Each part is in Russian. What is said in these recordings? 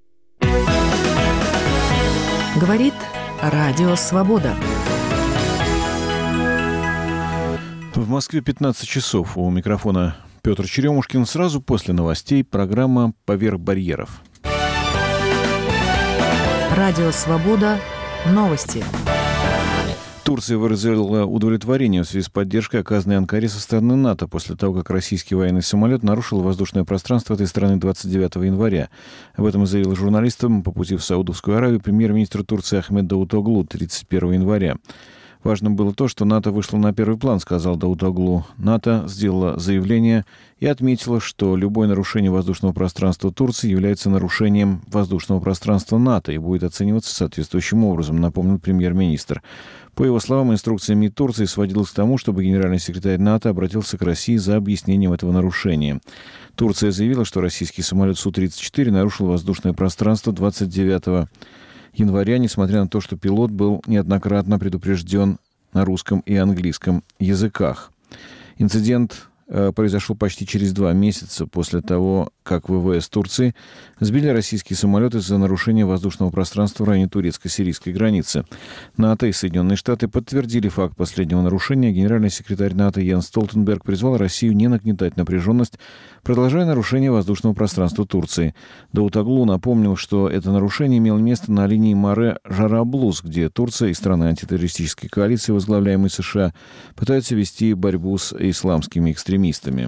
Говорит Радио Свобода. В Москве 15 часов. У микрофона Петр Черемушкин. Сразу после новостей программа «Поверх барьеров». Радио Свобода. Новости. Турция выразила удовлетворение в связи с поддержкой, оказанной Анкаре со стороны НАТО после того, как российский военный самолет нарушил воздушное пространство этой страны 29 января. Об этом заявил журналистам по пути в Саудовскую Аравию премьер-министр Турции Ахмед Давутоглу 31 января. Важно было то, что НАТО вышло на первый план, сказал Давутоглу. НАТО сделало заявление и отметило, что любое нарушение воздушного пространства Турции является нарушением воздушного пространства НАТО и будет оцениваться соответствующим образом, напомнил премьер-министр. По его словам, инструкция МИД Турции сводилась к тому, чтобы генеральный секретарь НАТО обратился к России за объяснением этого нарушения. Турция заявила, что российский самолет Су-34 нарушил воздушное пространство 29 января, несмотря на то, что пилот был неоднократно предупрежден на русском и английском языках. Инцидент произошел почти через 2 месяца после того, как ВВС Турции сбили российский самолет из-за нарушения воздушного пространства в районе турецко-сирийской границы. НАТО и Соединенные Штаты подтвердили факт последнего нарушения. Генеральный секретарь НАТО Йенс Столтенберг призвал Россию не нагнетать напряженность, продолжая нарушение воздушного пространства Турции. Давутоглу напомнил, что это нарушение имело место на линии Море-Жараблус, где Турция и страны антитеррористической коалиции, возглавляемой США, пытаются вести борьбу с исламскими экстремистами.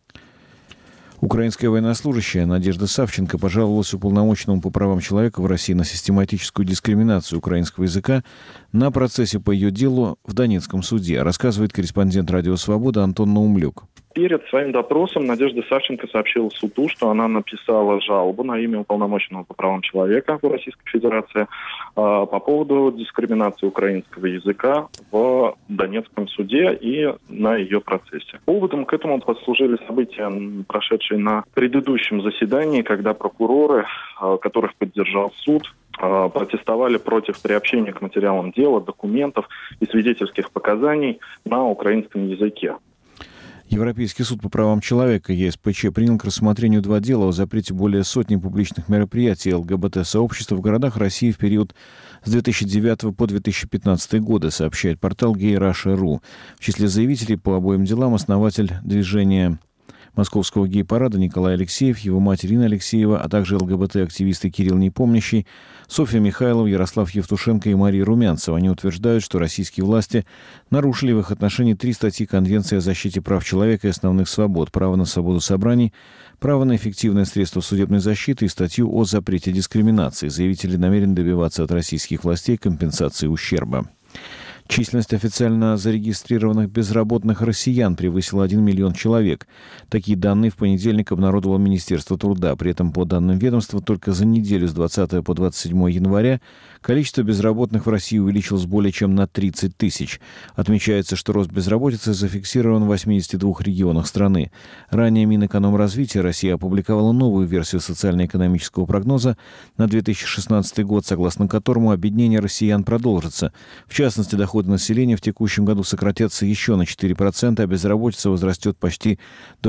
Украинская военнослужащая Надежда Савченко пожаловалась уполномоченному по правам человека в России на систематическую дискриминацию украинского языка на процессе по ее делу в Донецком суде, рассказывает корреспондент «Радио Свобода» Антон Наумлюк. Перед своим допросом Надежда Савченко сообщила суду, что она написала жалобу на имя уполномоченного по правам человека в Российской Федерации по поводу дискриминации украинского языка в Донецком суде и на ее процессе. Поводом к этому послужили события, прошедшие на предыдущем заседании, когда прокуроры, которых поддержал суд, протестовали против приобщения к материалам дела, документов и свидетельских показаний на украинском языке. Европейский суд по правам человека ЕСПЧ принял к рассмотрению 2 дела о запрете более сотни публичных мероприятий ЛГБТ-сообщества в городах России в период с 2009 по 2015 годы, сообщает портал gay.russia.ru. В числе заявителей по обоим делам основатель движения Московского гей-парада Николай Алексеев, его мать Ирина Алексеева, а также ЛГБТ-активисты Кирилл Непомнящий, Софья Михайлова, Ярослав Евтушенко и Мария Румянцева. Они утверждают, что российские власти нарушили в их отношении 3 статьи Конвенции о защите прав человека и основных свобод: право на свободу собраний, право на эффективное средство судебной защиты и статью о запрете дискриминации. Заявители намерены добиваться от российских властей компенсации ущерба. Численность официально зарегистрированных безработных россиян превысила 1 миллион человек. Такие данные в понедельник обнародовало Министерство труда. При этом, по данным ведомства, только за неделю с 20 по 27 января количество безработных в России увеличилось более чем на 30 тысяч. Отмечается, что рост безработицы зафиксирован в 82 регионах страны. Ранее Минэкономразвития России опубликовала новую версию социально-экономического прогноза на 2016 год, согласно которому обеднение россиян продолжится. В частности, доходы населения в текущем году сократятся еще на 4%, а безработица возрастет почти до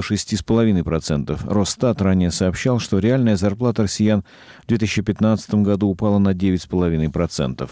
6,5%. Росстат ранее сообщал, что реальная зарплата россиян в 2015 году упала на 9,5%.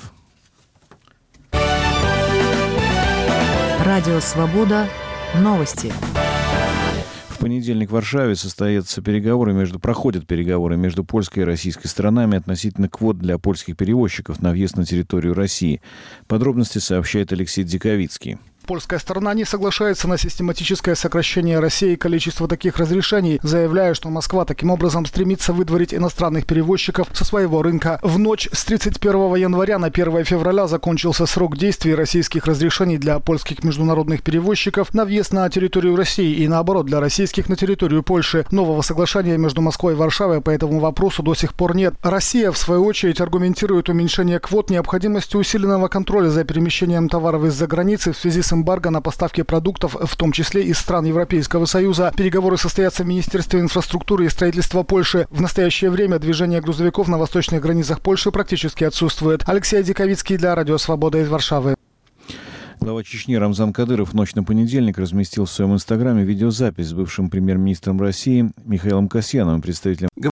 Радио Свобода. Новости. В понедельник в Варшаве проходят переговоры между польской и российской сторонами относительно квот для польских перевозчиков на въезд на территорию России. Подробности сообщает Алексей Дзиковицкий. Польская сторона не соглашается на систематическое сокращение России количества таких разрешений, заявляя, что Москва таким образом стремится выдворить иностранных перевозчиков со своего рынка. В ночь с 31 января на 1 февраля закончился срок действия российских разрешений для польских международных перевозчиков на въезд на территорию России и наоборот для российских на территорию Польши. Нового соглашения между Москвой и Варшавой по этому вопросу до сих пор нет. Россия, в свою очередь, аргументирует уменьшение квот необходимостью усиленного контроля за перемещением товаров из-за границы в связи с эмбарго на поставки продуктов, в том числе из стран Европейского Союза. Переговоры состоятся в Министерстве инфраструктуры и строительства Польши. В настоящее время движение грузовиков на восточных границах Польши практически отсутствует. Алексей Диковицкий для Радио Свобода из Варшавы. Глава Чечни Рамзан Кадыров в ночь на понедельник разместил в своем инстаграме видеозапись с бывшим премьер-министром России Михаилом Касьяновым, представителем